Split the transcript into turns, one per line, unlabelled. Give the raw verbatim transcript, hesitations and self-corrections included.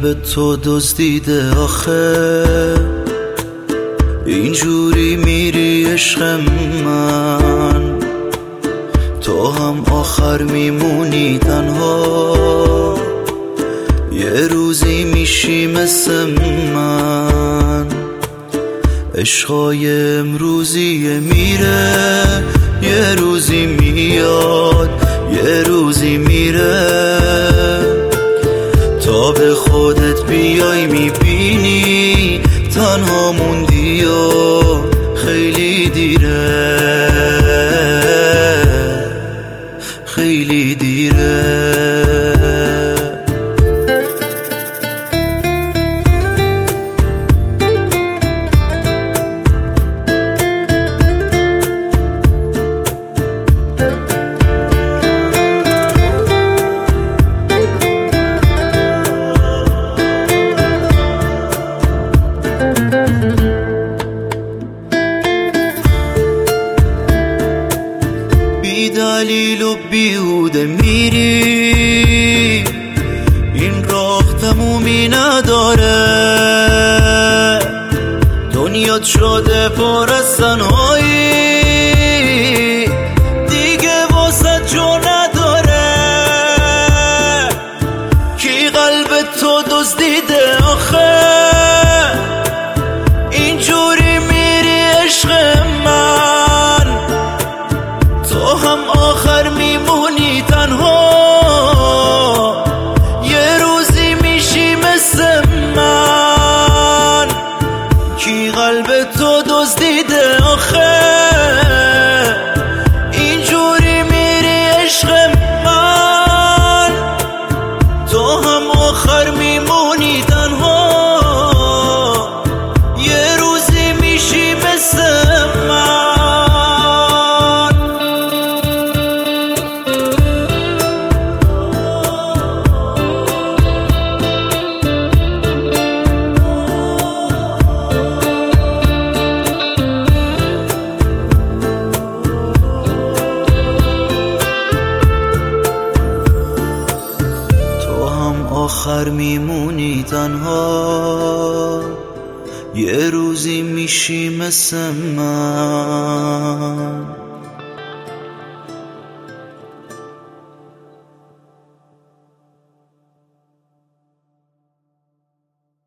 قلب تو دزدیده آخه، اینجوری میری عشق من، تو هم آخر میمونی تنها، یه روزی میشی مثل من. عشقای امروزی میره، یه روزی میاد، یه روزی میره، تا به خودت بیای میبینی تنها موندی و خیلی دیره، خیلی دیره. بی دلیل و بیهوده میری، این راه تمومی نداره، دنیات شده پر از تنهایی، دیگه واسه جا نداره. کی قلب تو دزدیده آخه، اینجوری میری عشق من، تو هم آخر میمونی تنها، یه روزی میشی مثل من. کی قلب تو دزدیده آخه، اینجوری میری عشق من، تو هم آخر میمونی تنها، یه روزی میشی مثل من. آخر میمونی تنها، یه روزی میشی مثل من.